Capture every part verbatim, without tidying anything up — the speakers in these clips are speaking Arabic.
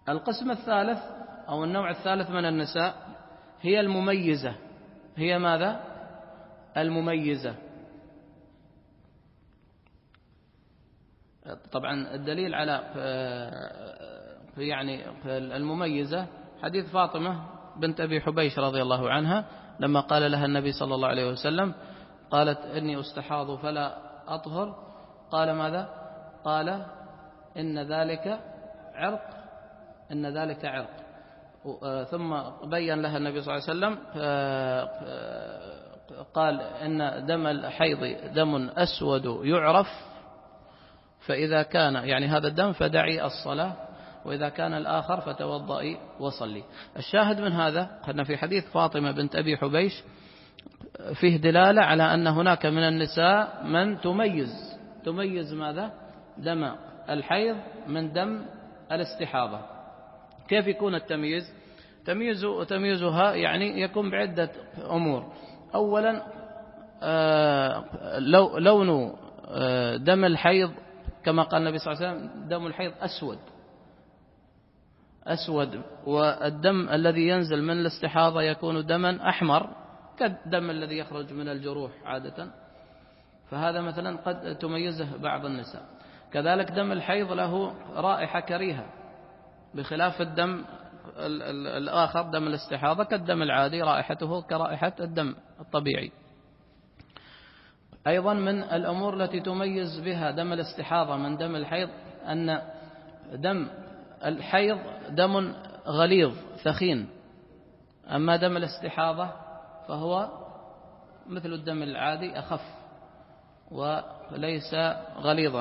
القسم الثالث أو النوع الثالث من النساء هي المميزة. هي ماذا؟ المميزة. طبعا الدليل على يعني المميزة حديث فاطمة بنت أبي حبيش رضي الله عنها لما قال لها النبي صلى الله عليه وسلم، قالت إني أستحاض فلا أطهر، قال ماذا؟ قال إن ذلك عرق، إن ذلك عرق. ثم بين لها النبي صلى الله عليه وسلم قال إن دم الحيض دم أسود يعرف، فإذا كان يعني هذا الدم فدعي الصلاة، وإذا كان الآخر فتوضئي وصلي. الشاهد من هذا أن في حديث فاطمة بنت أبي حبيش فيه دلالة على أن هناك من النساء من تميز تميز ماذا؟ دم الحيض من دم الاستحاضة. كيف يكون التمييز؟ تمييز تمييزها يعني يكون بعدة أمور. أولا لون دم الحيض كما قال النبي صلى الله عليه وسلم دم الحيض أسود أسود، والدم الذي ينزل من الاستحاضة يكون دما أحمر كالدم الذي يخرج من الجروح عادة، فهذا مثلا قد تميزه بعض النساء. كذلك دم الحيض له رائحة كريهة بخلاف الدم الآخر دم الاستحاضة كالدم العادي رائحته كرائحة الدم الطبيعي. أيضا من الأمور التي تميز بها دم الاستحاضة من دم الحيض أن دم الحيض دم غليظ ثخين، أما دم الاستحاضة فهو مثل الدم العادي أخف وليس غليظا.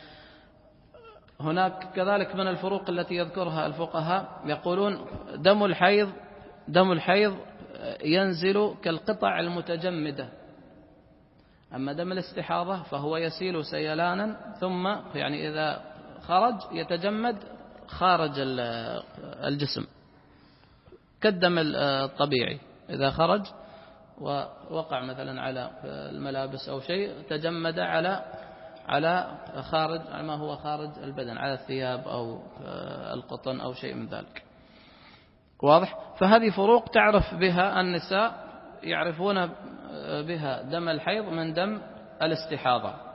هناك كذلك من الفروق التي يذكرها الفقهاء يقولون دم الحيض دم الحيض ينزل كالقطع المتجمدة، أما دم الاستحاضة فهو يسيل سيلانا ثم يعني إذا خرج يتجمد خارج الجسم كالدم الطبيعي، إذا خرج ووقع مثلا على الملابس أو شيء تجمد على على خارج ما هو خارج البدن، على الثياب أو القطن أو شيء من ذلك. واضح؟ فهذه فروق تعرف بها النساء، يعرفون بها دم الحيض من دم الاستحاضة.